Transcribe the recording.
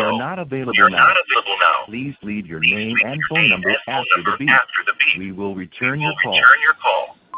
are not available now. Please leave your name and phone number after the beep. We will return your call.